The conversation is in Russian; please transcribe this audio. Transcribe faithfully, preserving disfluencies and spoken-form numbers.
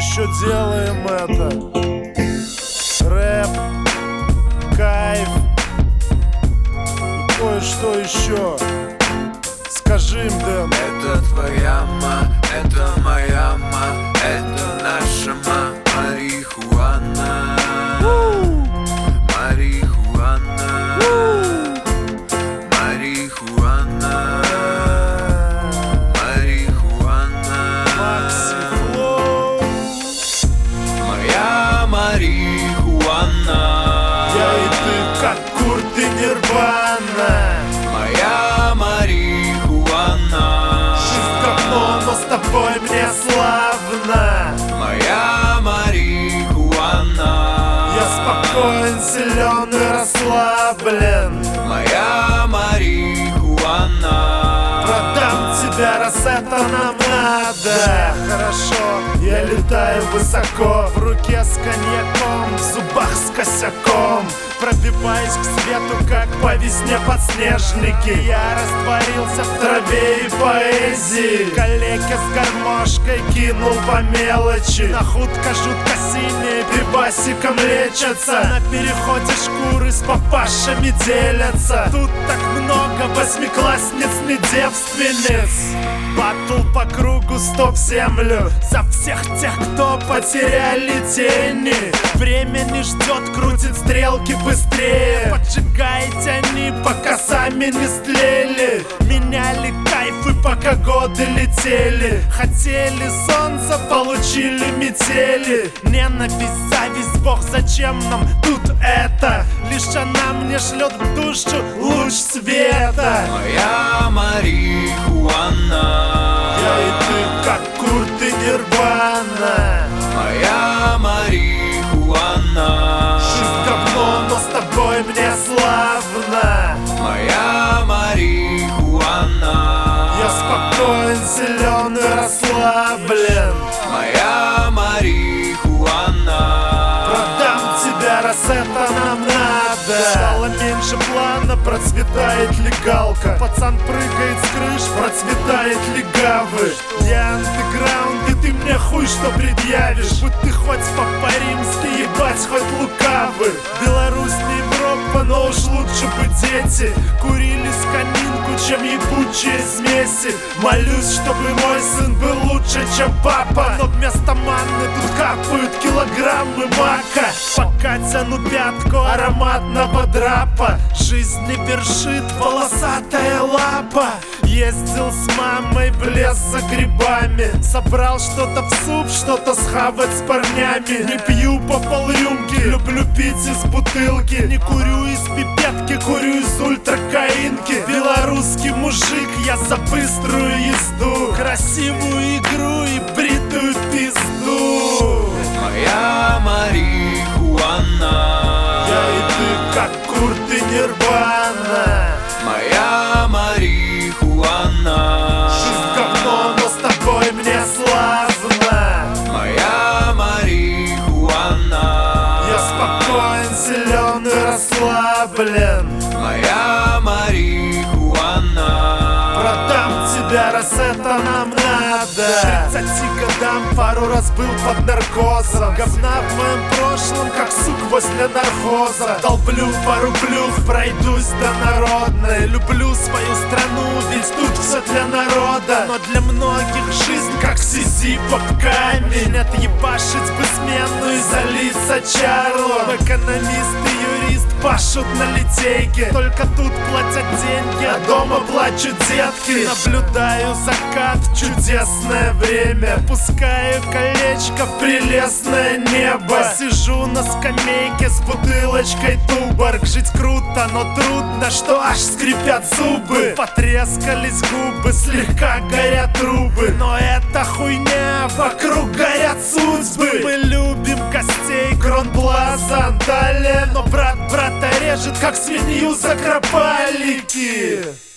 еще делаем это. Рэп, кайф и кое-что еще. Скажи им, Дэн. Это твоя ма, это моя ма, это наша ма, марихуана. Марихуана. Марихуана. Марихуана. Макси Флоу. Моя марихуана. Я и ты, как Курт и Нирвана. Моя марихуана. Жизнь говно, но с тобой мне славно. Моя марихуана. Я спокоен, силен и расслаблен. Моя марихуана. Продам тебя, раз это нам надо. Хорошо, я летаю высоко, в руке с коньяком, в зубах с косяком. Пробиваюсь к свету, как по весне подснежники. Я растворился в траве и поэзии. Калеки с гармошкой кинул по мелочи. Находка жутко синяя, пивасиком лечатся. На переходе шкуры с папашами делятся. Тут так много восьмиклассниц, не девственниц. Батл по кругу, стоп землю. За всех тех, кто потеряли тени. Время не ждет, крутит стрелки быстрее. Поджигайте они, пока сами не стлели. Меняли кайфы, пока годы летели. Хотели солнца, получили метели. Ненависть, зависть, бог, зачем нам тут это? Лишь она мне шлет в душу луч света. Моя марихуана. Я и ты, как Курт и Нирвана. Моя марихуана. Жизнь говно, но с тобой мне славно. Моя марихуана. Я спокоен, силен и расслаблен. Моя марихуана. Продам тебя, раз это нам надо. Стало меньше плана, процветает легалка. Пацан прыгает с крыш, процветает легавы. Я андеграунд, и ты мне хуй что предъявишь. Будь ты хоть по-римски, ебать хоть лукавы. Беларусь не Европа, но уж лучше бы дети курили скаминку, чем ебучие смеси. Молюсь, чтобы мой сын был лучше, чем папа. Но вместо манны тут капают килограммы мака. Пока тяну пятку ароматного драпа. Жизнь не вершит волосатая лапа. Ездил с мамой в лес за грибами. Собрал что-то в суп, что-то схавать с парнями. Не пью по полрюмки, люблю пить из бутылки. Не курю из пипетки, курю из ультракаинки. Белорусский мужик, я за быструю езду. Красивую игру и бритую пизду. Моя марихуана. Я и ты, как Курт и Нирвана. Моя марихуана. Жизнь говно, но с тобой мне славно. Моя марихуана. Я спокоен, силен и расслаблен. Моя марихуана. Продам тебя, раз это нам надо. К тридцати годам пару раз был под наркозом. Говна в моем прошлом, как сук возле нархоза. Долблю пару плюх, пройдусь до народной. Люблю свою страну, ведь тут все для народа. Но для многих жизнь как сизифов камень. Отъебашить бы смену и залиться чарлом. Экономист и юрист пашут на литейке. Только тут платят деньги, а дома плачут детки. Наблюдаю закат, чудесное время. Пускаю колечко в прелестное небо. Сижу на скамейке с бутылочкой Туборг. Жить круто, но трудно, что аж скрипят зубы. Потрескались губы, слегка горят трубы. Но это хуйня, вокруг горят судьбы. Мы любим костей, Кронплаза, Анталия. Но брат брата режет, как свинью за кропалики.